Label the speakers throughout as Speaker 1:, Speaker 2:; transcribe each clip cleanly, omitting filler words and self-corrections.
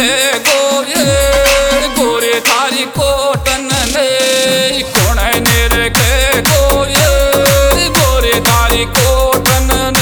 Speaker 1: गो ये गोरे तारी कोटन ने कौन ने के गो ये गोरे तारी कोटन ने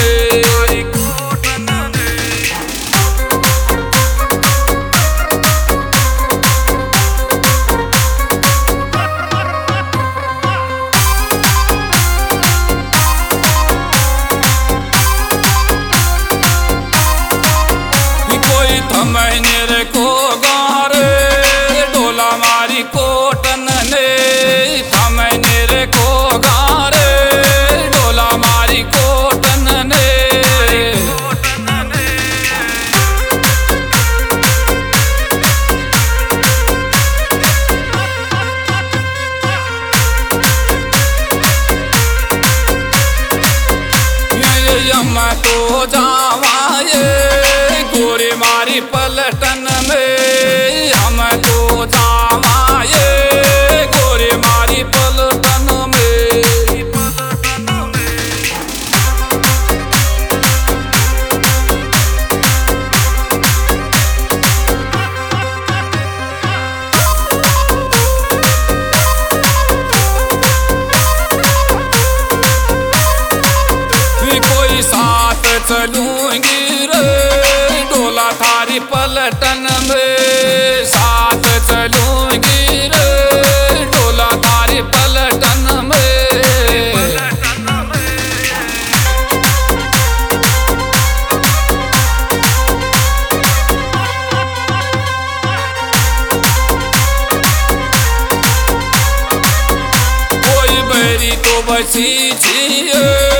Speaker 1: मैंने रखो गारे डोला मारी कोटन ने मैंने रखो गारे डोला मारी कोटन ने मैं तो जावा ये गोरे मारी पलटन में हम तो जावा ये गोरे मारी पलटन में कोई साथ चलूंगी रे डोला थारी पलटन में साथ चलूंगी रे डोला थारी पलटन में कोई बैरी तो बची थी